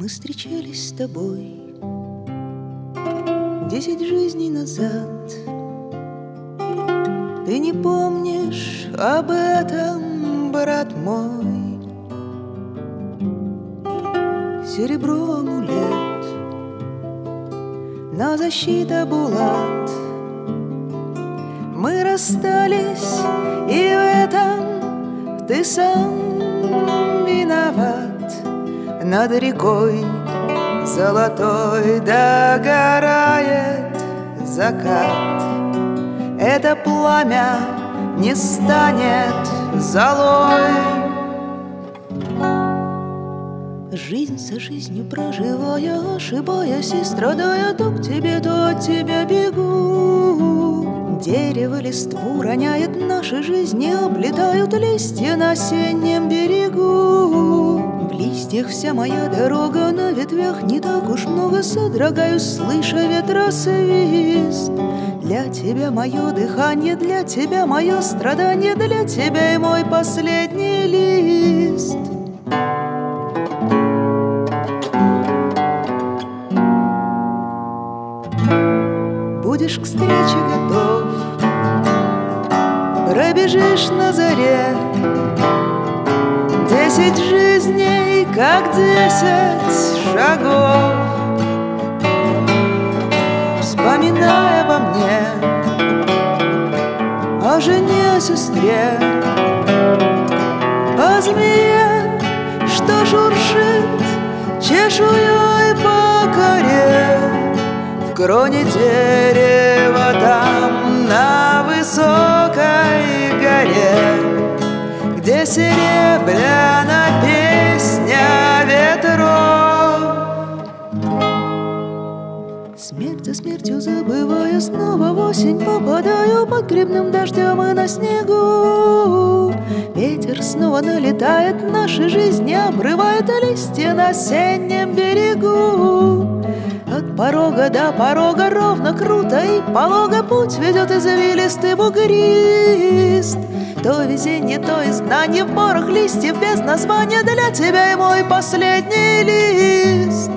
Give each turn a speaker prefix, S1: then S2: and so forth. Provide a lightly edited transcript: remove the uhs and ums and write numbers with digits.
S1: Мы встречались с тобой 10 жизней назад. Ты не помнишь об этом, брат мой. Серебро амулет, но защита булат. Мы расстались, и в этом ты сам виноват. Над рекой золотой догорает закат. Это пламя не станет золой. Жизнь за жизнью проживая, ошибаясь и страдая, то к тебе, то от тебя бегу. Дерево листву роняет, наши жизни облетают листья на осеннем берегу. В листьях вся моя дорога, на ветвях не так уж много содрогаюсь, слыша ветра свист. Для тебя мое дыхание, для тебя мое страдание, для тебя и мой последний лист. Будешь к встрече готов, пробежишь на заре 10 жизней, как 10 шагов. Вспоминая обо мне, о жене, о сестре, о змее, что шуршит чешуей по коре. В кроне дерева там, на высокой горе, где серебряна песня ветров. Смерть за смертью забывая, снова в осень попадаю под грибным дождем и на снегу. Ветер снова налетает, наши жизни обрывает листья на осеннем берегу. От порога до порога ровно, круто и полого путь ведет извилистый бугрист. То везенье, то изгнание в порох листьев без названия, для тебя и мой последний лист.